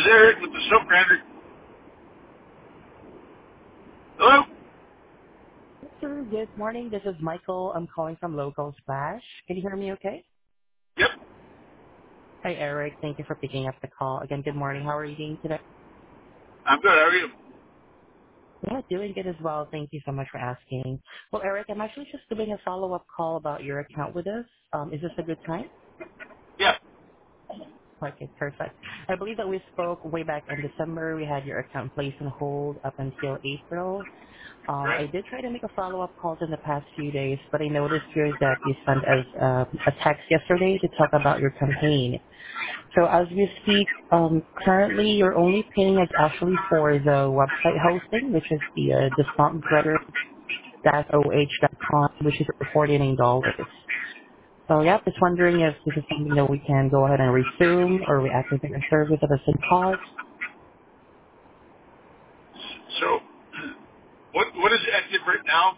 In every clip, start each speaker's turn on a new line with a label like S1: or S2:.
S1: Eric with the subgrounder. Hello?
S2: Sir, good morning. This is Michael. I'm calling from Local Splash. Can you hear me okay?
S1: Yep.
S2: Hi, Eric. Thank you for picking up the call. Again, good morning. How are you doing today?
S1: I'm good. How are you?
S2: Yeah, doing good as well. Thank you so much for asking. Well, Eric, I'm actually just doing a follow-up call about your account with us. Is this a good time?
S1: Yeah.
S2: Okay, perfect. I believe that we spoke way back in December. We had your account placed on hold up until April.
S1: Right.
S2: I did try to make a follow-up calls in the past few days, but I noticed here that you sent us a text yesterday to talk about your campaign. So as we speak, currently your only paying is actually for the website hosting, which is the stumpgradder-oh.com, which is $49. So yeah, just wondering if this is something that we can go ahead and resume or reactivate your service at the same cost.
S1: So, what is active right now?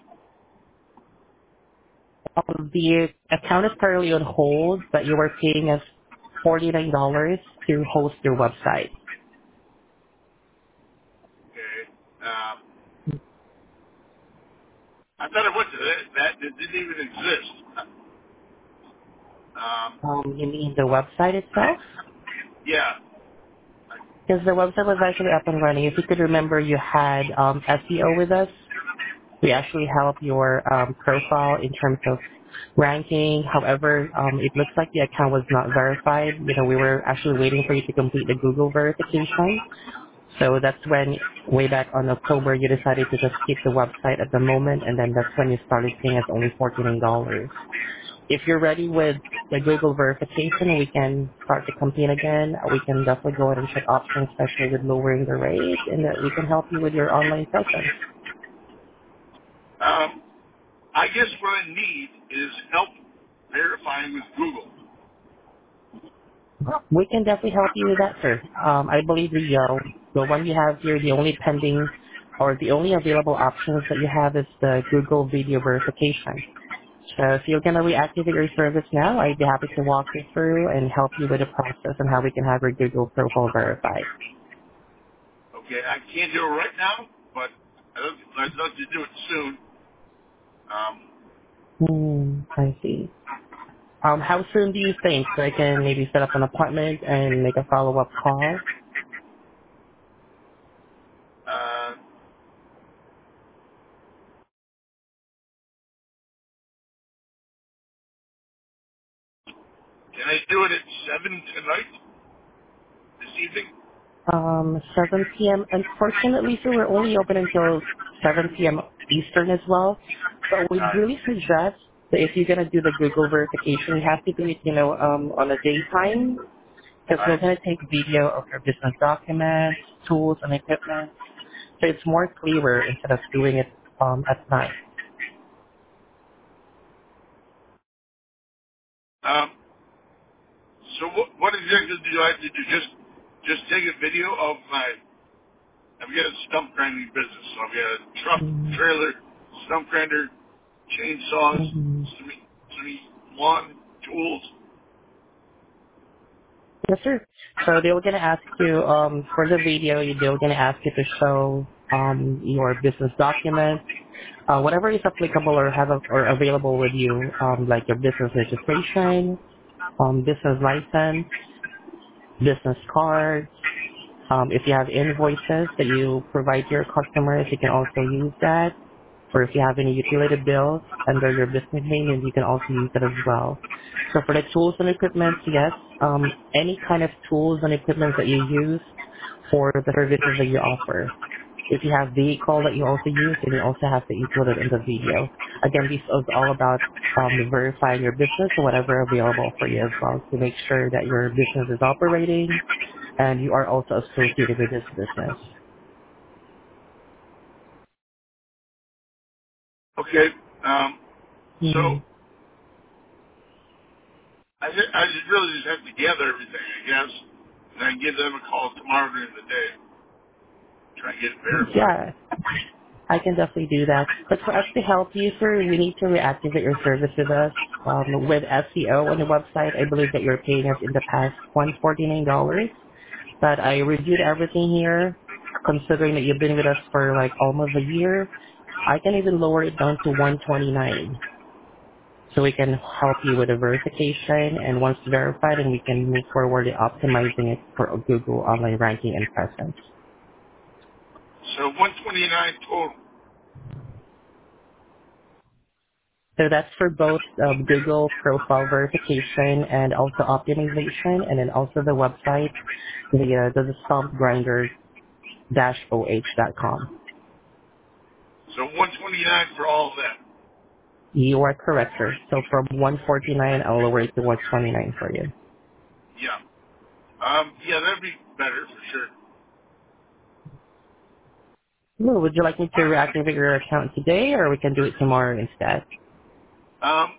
S2: The account is currently on hold, but you are paying us $49 to host your website.
S1: Okay. I thought I went to that. It didn't even exist.
S2: You mean the website itself?
S1: Yeah.
S2: Because the website was actually up and running. If you could remember, you had SEO with us. We actually help your profile in terms of ranking. However, it looks like the account was not verified. You know, we were actually waiting for you to complete the Google verification. So that's when, way back on October, you decided to just keep the website at the moment, and then that's when you started paying us only $49. If you're ready with the Google verification, we can start the campaign again. We can definitely go ahead and check options, especially with lowering the rate, and that we can help you with your online presence.
S1: I guess what I need is help verifying with Google.
S2: We can definitely help you with that, sir. I believe the one you have here, the only pending or the only available options that you have is the Google video verification. So if you're going to reactivate your service now, I'd be happy to walk you through and help you with the process and how we can have your Google profile verified.
S1: Okay. I can't do it right now, but I'd love to do it soon.
S2: I see. How soon do you think so I can maybe set up an appointment and make a follow-up call?
S1: Uh, can I do it at 7 tonight, this evening?
S2: 7 p.m. Unfortunately, sir, we're only open until 7 p.m. Eastern as well. But we'd really suggest that if you're gonna do the Google verification, you have to do it, on a daytime because
S1: All
S2: we're
S1: right.
S2: gonna take video of your business documents, tools, and equipment, so it's more clearer instead of doing it at night.
S1: Um, so what exactly do I have to do? Just take a video of I've got a stump grinding business. So I've got a truck,
S2: Mm-hmm.
S1: trailer, stump grinder, chainsaws,
S2: Mm-hmm.
S1: some lawn tools.
S2: Yes, sir. So they were gonna ask you for the video. They were gonna ask you to show your business documents, whatever is applicable or or available with you, like your business registration, business license, business cards. If you have invoices that you provide to your customers, you can also use that. Or if you have any utility bills under your business name, then you can also use that as well. So for the tools and equipment, yes, any kind of tools and equipment that you use for the services that you offer. If you have vehicle that you also use, then you also have to include it in the video. Again, this is all about verifying your business and whatever available for you as well to make sure that your business is operating and you are also associated with this business.
S1: Okay. Um, so
S2: Mm-hmm.
S1: I just really just have to gather everything, I guess, and then give them a call tomorrow during the day. Try and get it verified.
S2: Yeah, I can definitely do that. But for us to help you, sir, we need to reactivate your service with us. With SEO on the website, I believe that you're paying us in the past $149. but I reviewed everything here. Considering that you've been with us for like almost a year, I can even lower it down to 129. So we can help you with the verification, and once verified, then we can move forward in optimizing it for Google online ranking and presence.
S1: So 129 total.
S2: So that's for both Google profile verification and also optimization, and then also the website, the stumpgrinder-oh.com.
S1: So 129 for all of that.
S2: You are correct, sir. So from 149, I'll lower it to 129 for you.
S1: Yeah. Yeah, that'd be better for sure.
S2: Well, would you like me to reactivate your account today, or we can do it tomorrow instead?
S1: Um,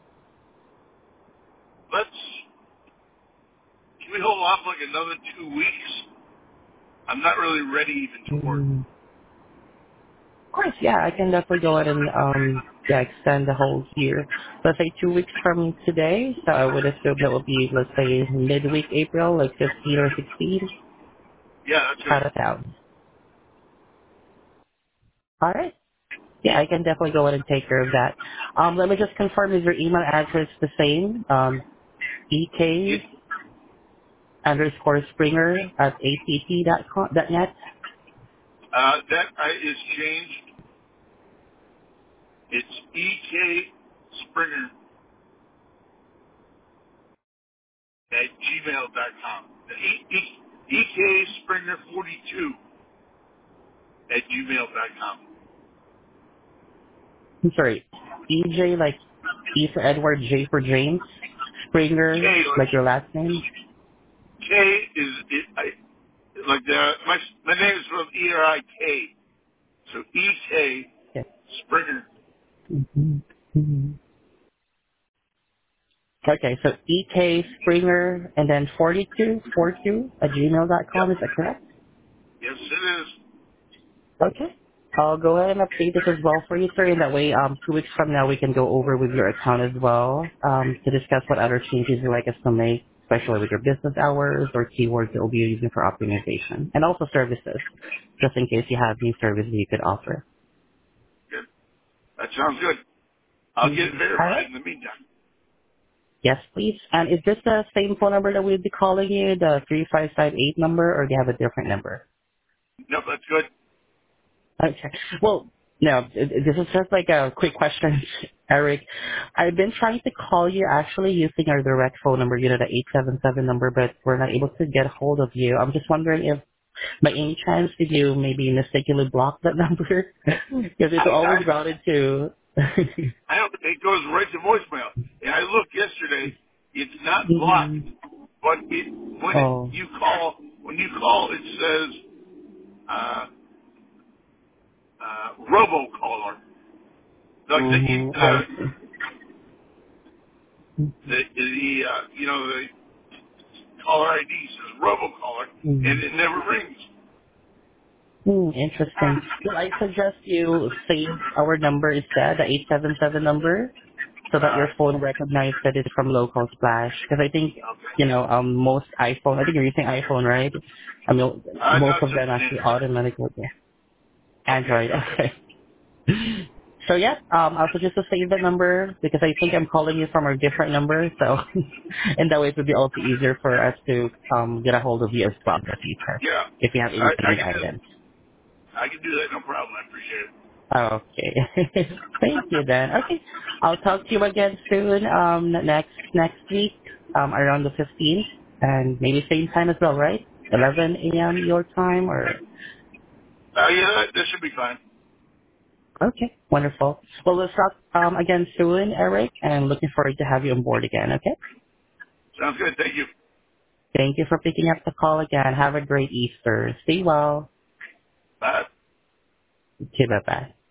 S1: let's, can we hold off like another 2 weeks? I'm not really ready even to work.
S2: Mm, of course, yeah, I can definitely go ahead and extend the whole year. Let's say 2 weeks from today, so I would assume that would be, let's say, midweek April, like 15 or 16.
S1: Yeah, that's
S2: How
S1: good.
S2: does that sound? All right. Yeah, I can definitely go ahead and take care of that. Let me just confirm, is your email address the same?
S1: It,
S2: EK underscore Springer at att.net?
S1: that is changed. It's EK Springer at gmail.com. EK Springer 42 at gmail.com.
S2: I'm sorry. EJ like E for Edward, J for James. Springer,
S1: K,
S2: like your last name.
S1: K is, like my name is from ERIK. So EK
S2: Yes.
S1: Springer.
S2: Mhm. Mhm. Okay, so EK Springer and then 42 at
S1: Yep.
S2: gmail.com, is that correct?
S1: Yes, it is.
S2: Okay. I'll go ahead and update this as well for you, sir. And that way, 2 weeks from now, we can go over with your account as well to discuss what other changes you'd like us to make, especially with your business hours or keywords that we'll be using for optimization, and also services, just in case you have new services you could offer.
S1: Good. That sounds good. I'll get it
S2: All
S1: verified
S2: right.
S1: in the meantime.
S2: Yes, please. And is this the same phone number that we'd be calling you, the 3558 number, or do you have a different number?
S1: Nope, that's good.
S2: Okay. Well, no, this is just like a quick question, Eric. I've been trying to call you actually using our direct phone number, the 877 number, but we're not able to get hold of you. I'm just wondering if by any chance did you maybe mistakenly block that number? Because it's always routed to...
S1: I don't, it goes right to voicemail. And I looked yesterday. It's not blocked,
S2: Mhm.
S1: but
S2: Oh.
S1: when you call, it says robocaller. Like
S2: I see.
S1: the caller ID says robocaller,
S2: Mhm.
S1: and it never rings.
S2: Interesting. Well, I suggest you save our number instead, the 877 number, so
S1: All
S2: that your
S1: right.
S2: phone recognizes that it's from Local Splash. Because I think,
S1: Okay.
S2: most iPhone, I think you're using iPhone, right? I mean,
S1: No,
S2: most
S1: it's
S2: of
S1: just
S2: them
S1: an
S2: actually
S1: Android.
S2: automatically do.
S1: Okay.
S2: Android, okay. So yeah, I'll suggest to save the number because I think I'm calling you from a different number. So, and that way it would be also easier for us to get a hold of you as well in the future
S1: Yeah.
S2: if you have any
S1: I
S2: pending
S1: can do
S2: items.
S1: I can do that. No problem. I appreciate it.
S2: Okay. Thank you then. Okay. I'll talk to you again soon, next week, around the 15th, and maybe same time as well, right? 11 a.m. your time, or?
S1: Yeah, that should be fine.
S2: Okay. Wonderful. Well, we'll talk, again soon, Eric, and looking forward to have you on board again, okay?
S1: Sounds good. Thank you.
S2: Thank you for picking up the call again. Have a great Easter. Stay well.
S1: Bye.
S2: Okay, bye-bye.